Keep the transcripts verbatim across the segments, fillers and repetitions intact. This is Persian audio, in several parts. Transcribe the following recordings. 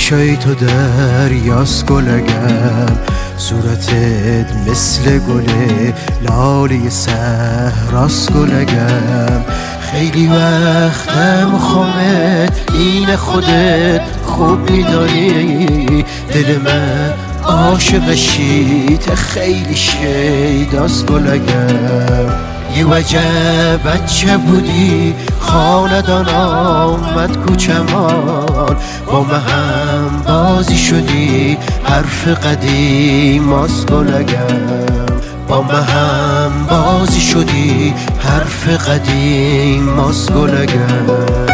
چشای تو دریاست گلگم، صورتت مثل گله لاله صحراست گلگم. خیلی وقتم خوامت این خودت خوب میدانی، دل من عاشقشیت خیلی شیداست گلگم. یه وجب بچه بودی خاندان آمد کوچمان، با من هم بازی شدی حرف قدیم است گلگم. با من هم بازی شدی حرف قدیم است گلگم.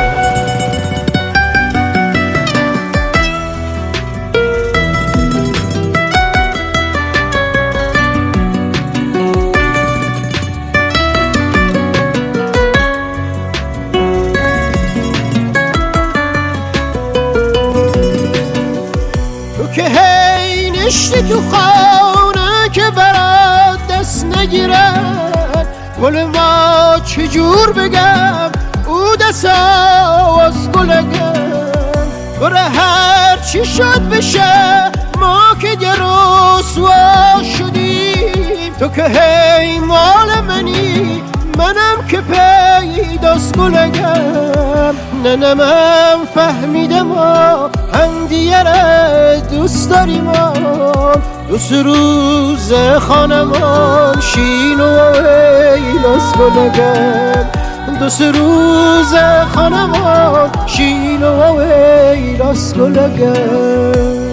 که هی نشتی تو خانه که برات دست نگیرن، گل ما چجور بگم او دست آواز گلگم. گره هر چی شد بشه ما که یه رسوا شدیم، تو که هی مال منی منم که پیداست گلگم. نه نه من فهمیدم ما هم دیگره دوست داریم، دو سه روز خانمان شین و ویلاست گلگم. دو سه روز خانمان شین و ویلاست گلگم.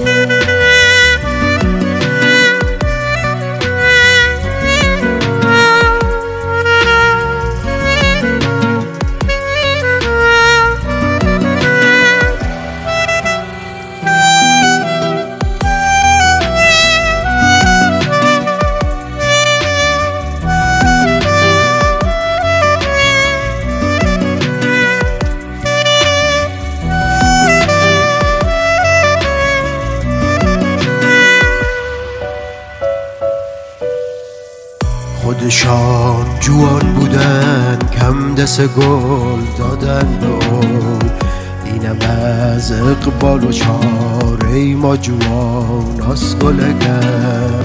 خودشان جوان بودن کم دست گل دادن به اون، اینم از اقبال و چاره ما جوان است گلگم.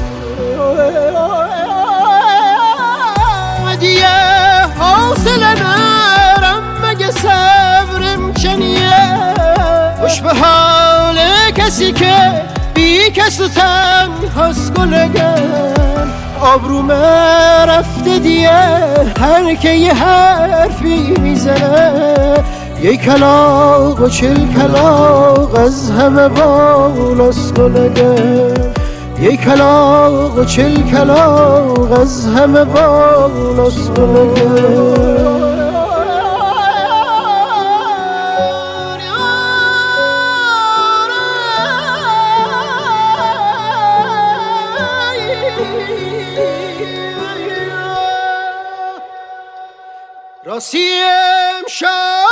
دیگه حوصله نرم مگه صبرم چنیه، خوش به حال کسی که بی کس و تنهاست گلگم. آبروم رفته دیگه هر که یه حرفی میزنه، یک کلاغ و چل کلاغ از همه بالاست گلگم. یک کلاغ و چل کلاغ از همه بالاست گلگم. راستی امشب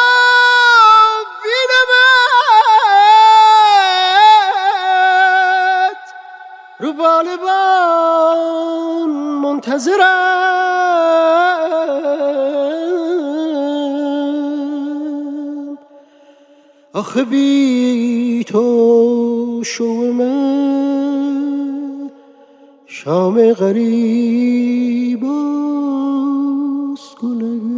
بینمت رو بالبان منتظرم، آخه بی تو شو من شام غریب است گلگم.